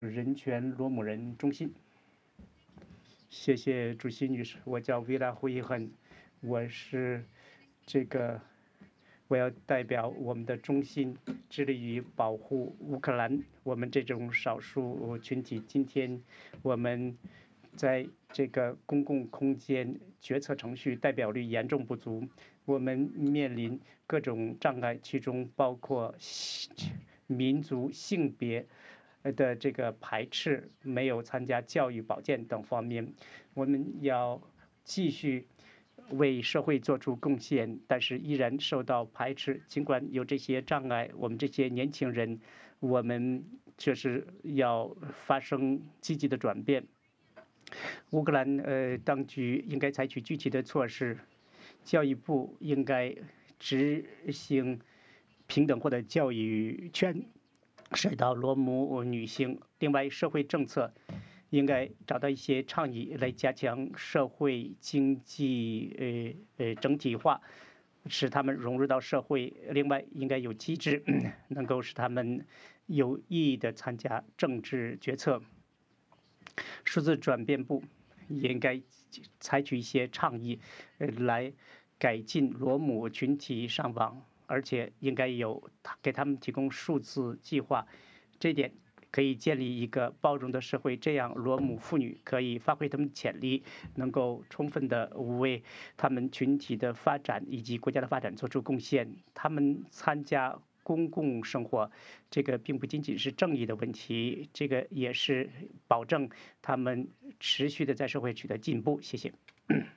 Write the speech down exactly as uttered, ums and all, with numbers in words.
人权罗姆人中心。谢谢主席女士，我叫维拉胡伊亨，我是这个我要代表我们的中心，致力于保护乌克兰我们这种少数群体。今天我们在这个公共空间决策程序代表率严重不足，我们面临各种障碍，其中包括民族、性别的这个排斥，没有参加教育、保健等方面。我们要继续为社会做出贡献，但是依然受到排斥。尽管有这些障碍，我们这些年轻人，我们就是要发生积极的转变。乌克兰呃当局应该采取具体的措施，教育部应该执行平等获得教育权，涉及到罗姆女性。另外，社会政策应该找到一些倡议来加强社会经济呃呃整体化，使他们融入到社会。另外，应该有机制能够使他们有意义的参加政治决策。数字转变部也应该采取一些倡议来改进罗姆群体上网，而且应该有给他们提供数字计划，这点可以建立一个包容的社会，这样罗姆妇女可以发挥他们的潜力，能够充分的为他们群体的发展以及国家的发展做出贡献。他们参加公共生活，这个并不仅仅是正义的问题，这个也是保证他们持续的在社会取得进步。谢谢。